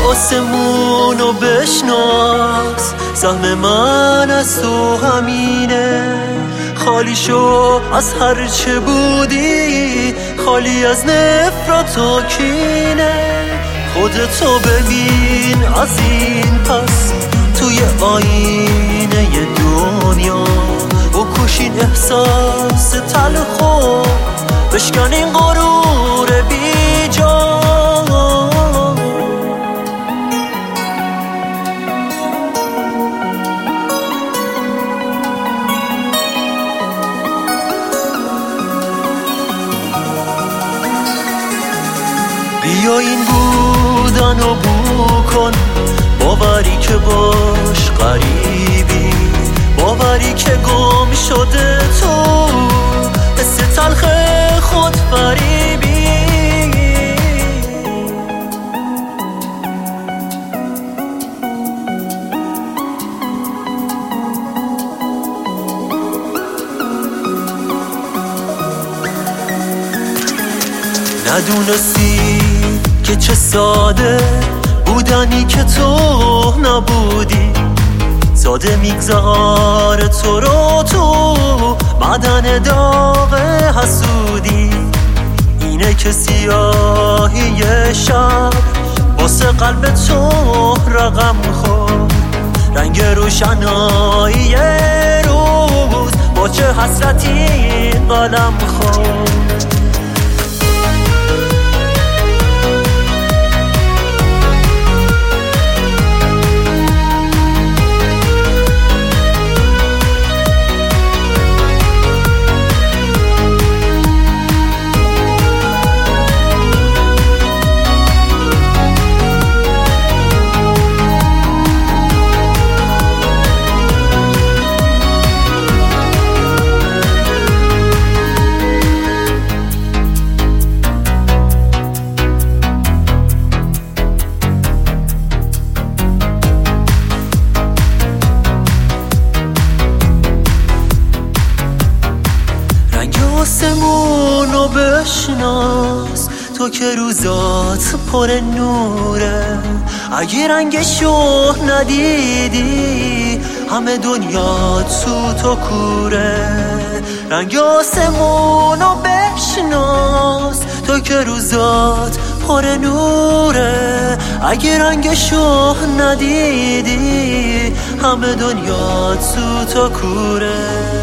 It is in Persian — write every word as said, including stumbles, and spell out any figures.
آسمونو بشناس، سهم من از تو همینه. خالی شو از هر چه بودی، خالی از نفرت و کینه. خودتو ببین از این پس توی آینه دنیا، بکشین احساس تلخو، بشکن این غرور بی جا. بیا این بودن و بو کن، باوری که باش غریبی، باوری که گم شده تو، حس تلخ خود فریبی. ندونستی که چه ساده بودنی که تو نبودی، ساده میگذاره تو رو تو بدن داغ حسودی. اینه که سیاهی شب واسه قلب تو رقم خورد، رنگ روشنایی روز با چه حسرتی قلم خورد. آسمونو بشناس تو که روزات پر نوره. اگه رنگشو ندیدی همه دنیا تو تو کوره. رنگ آسمونو بشناس تو که روزات پر نوره. اگه رنگشو ندیدی همه دنیا تو تو کوره.